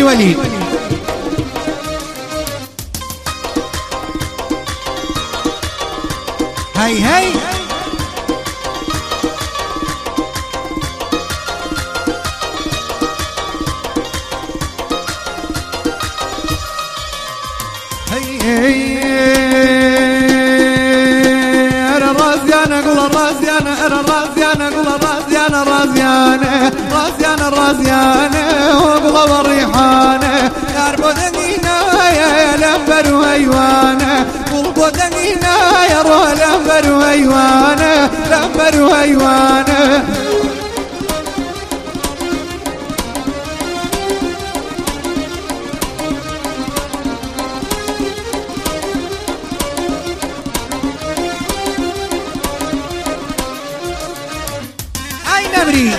ولي. هاي هاي انا الرازيانة قول الرازيانة انا الرازيانة قول الرازيانة الرازيانة رازيانة الرازيانة وقول الريحانة يا ربودنينا يا لمبر وهيوانة قول بودنينا يا روح لمبر وهيوانة لمبر وهيوانة. نمري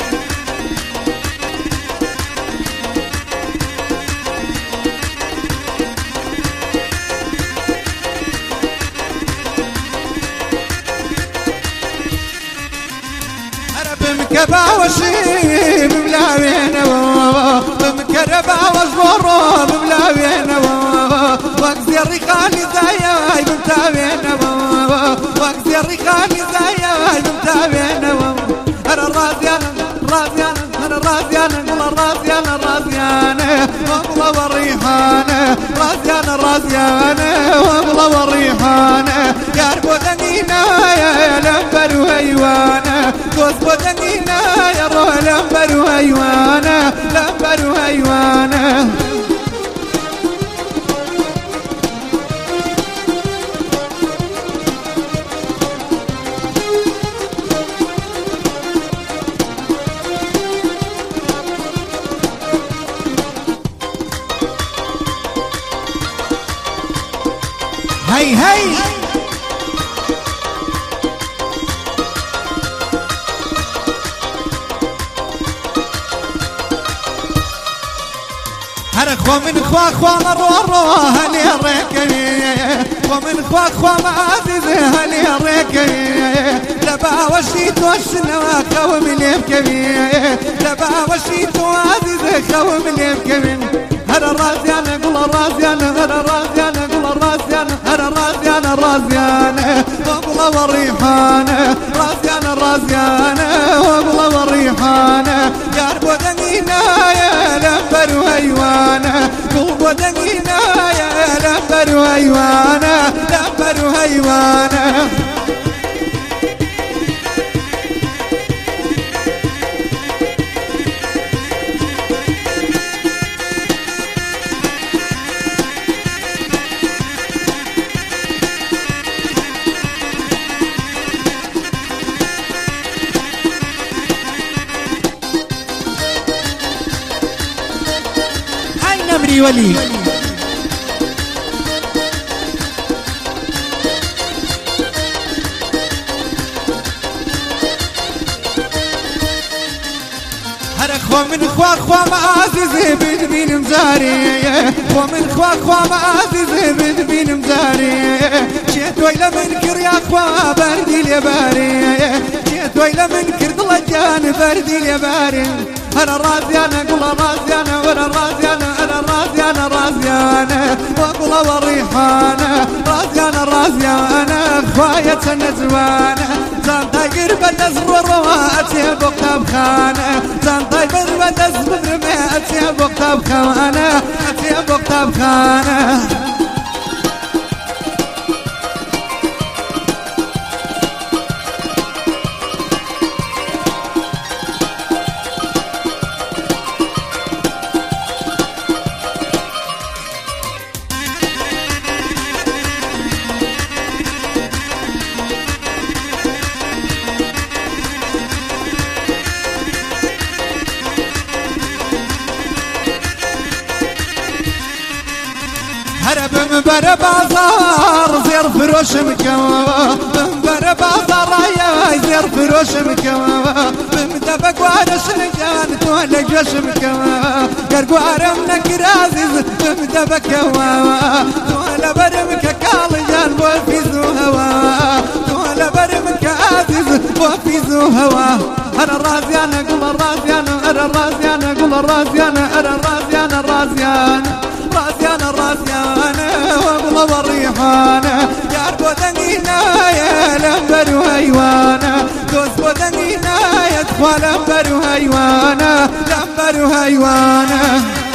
أنا بمكبا وشي بملاوينا بمكربا وزبورو بملاوينا وقزي الرقاني زايا بمتاوينا وقزي الرقاني زايا بمتاوينا. أنا الرازيانة الرازيانة أنا الرازيانة قول الرازيانة الرازيانة وابلة والريحانة رازيانة الرازيانة وابلة والريحانة يا ربودنينا يا لمبر وهيوانة كوز بودنينا يا روح لمبر وهيوانة لمبر وهيوانة. هاي هاي هر خوا من خوا مرو هني الركي ومن خوا عزيز هني الركي لبا وشيت وشنا خوم اليبكي لبا وشيت عزيز خوم اليبكي. هر الرازيانة قول الرازيانة هر الرازيانة قول الرازيانة هر الرازيانة الرازيانة وابلة والريحانة رازيانة الرازيانة وابلة والريحانة يا ربودنينا يا لمبر وهيوانة قول بودنينا يا لمبر وهيوانة لمبر وهيوانة. نمري ولي هر خوا من خوا معزز بدبين مزاري ومن خوا معزز بدبين مزاري جيت ويلا منكر يا خوا بردي اليباري جيت ويلا منكر ضلجان بردي اليباري. أنا الرازيانة قول الرازيانة وأنا الرازيانة أنا الرازيانة الرازيانة وقول والريحانة رازيانة الرازيانة خواية النزوانة زانطاي قربة نزر رواتي بوقتها بخانة زانطاي قربة نزر ماتي بوقتها بخانة أتي بوقتها بخانة. هرب مبر بازار زير فروش مكوا مبر بازار يا زير فروش مكوا بمدبق وارش رجال تولى جوش مكوا قرقوار منك رازز بمدبق هوا تولى برمك كالجان وفيزو هوا تولى برمك عزيز وفيزو هوا. أنا الرازيانة قول الرازيانة أنا الرازيانة قول الرازيانة أنا الرازيانة رازيانة رازيانة رازيانة وابغى والريحانة يا بودنينا يا لمبر وهيوانة دوس بودنينا يا تخوى لمبر وهيوانة لمبر وهيوانة